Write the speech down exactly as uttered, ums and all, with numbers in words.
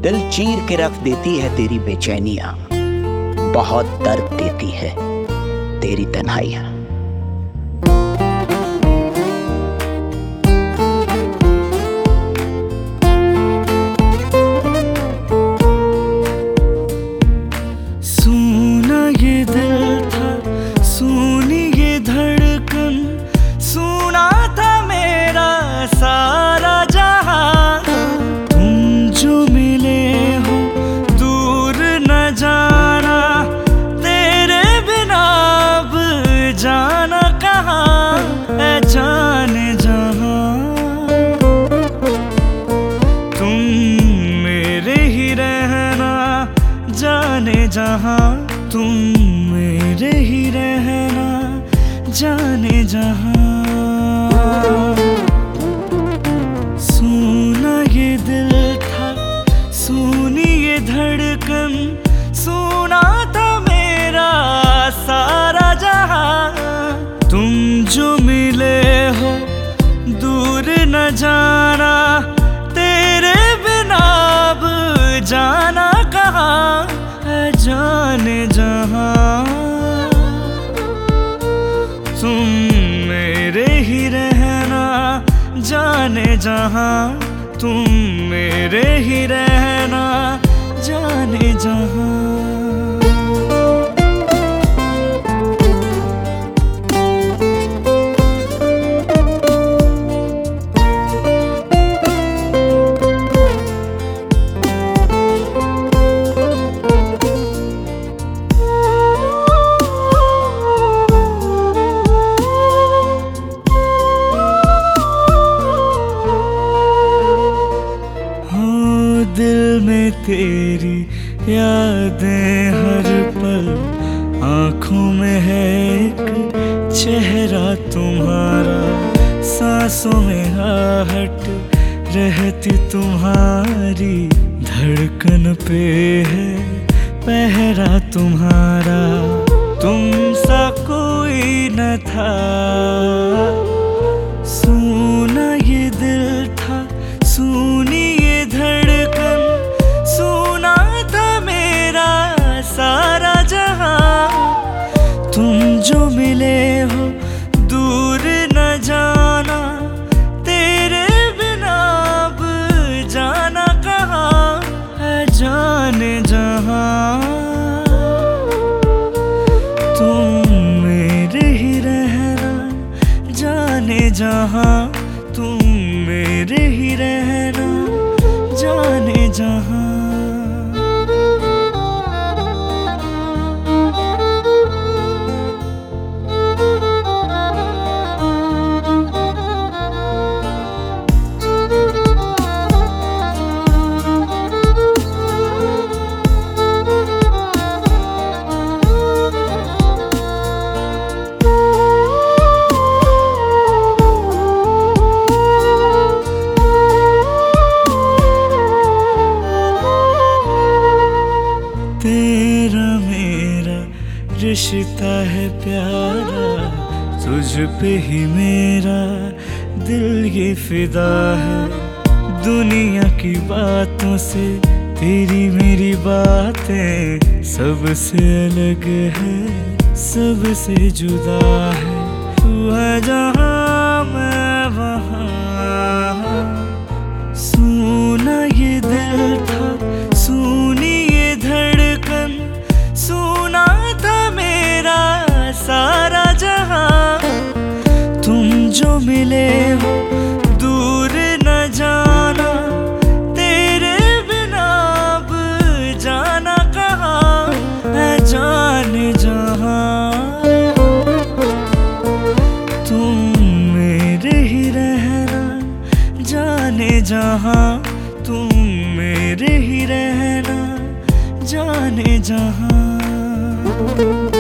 दिल चीर के रख देती है तेरी बेचैनियां, बहुत दर्द देती है तेरी तन्हाइयां। सूना ये दिल था, सूनी ये धड़कन, सूना था मेरा सारा जहां। तुम जो मिले हो दूर न जाना, तेरे बिना अब जाना कहाँ है जाने जहां। तुम मेरे ही रहना जाने जहां, तुम मेरे ही रहना जाने जहां। सूना ये दिल था, सूनी ये धड़कन, सूना था मेरा सारा जहां। तुम जो मिले हो दूर न जाना, तेरे बिना अब जाना कहाँ है जाने जहां। तुम मेरे ही रहना जाने जहां, तुम मेरे ही रहना जाने जहां। दिल में तेरी यादें हर पल, आँखों में है एक चेहरा तुम्हारा, सांसों में आहट रहती तुम्हारी, धड़कन पे है पहरा तुम्हारा। तुम सा कोई न था, सूना ये दिल था, सूनी ये धड़कन, सूना था मेरा सारा जहां। तुम जो मिले हो दूर न जाना, तेरे बिना अब जाना कहाँ है जाने जहां। तुम मेरे ही रहना जाने जहां, तुम मेरे ही रहना जाने जहां। तेरा मेरा रिश्ता है प्यारा, तुझ पे ही मेरा दिल ये फिदा है। दुनिया की बातों से तेरी मेरी बातें सबसे अलग है, सबसे जुदा है। तू है जहां मैं वहां। सूना ये दिल था, सूनी ये धड़कन, सूना था मेरा सारा जहां। तुम जो मिले हो दूर न जाना, तेरे बिना अब जाना कहाँ है जाने जहां। तुम मेरे ही रहना जाने जहां, तुम मेरे ही रहना जाने जहां।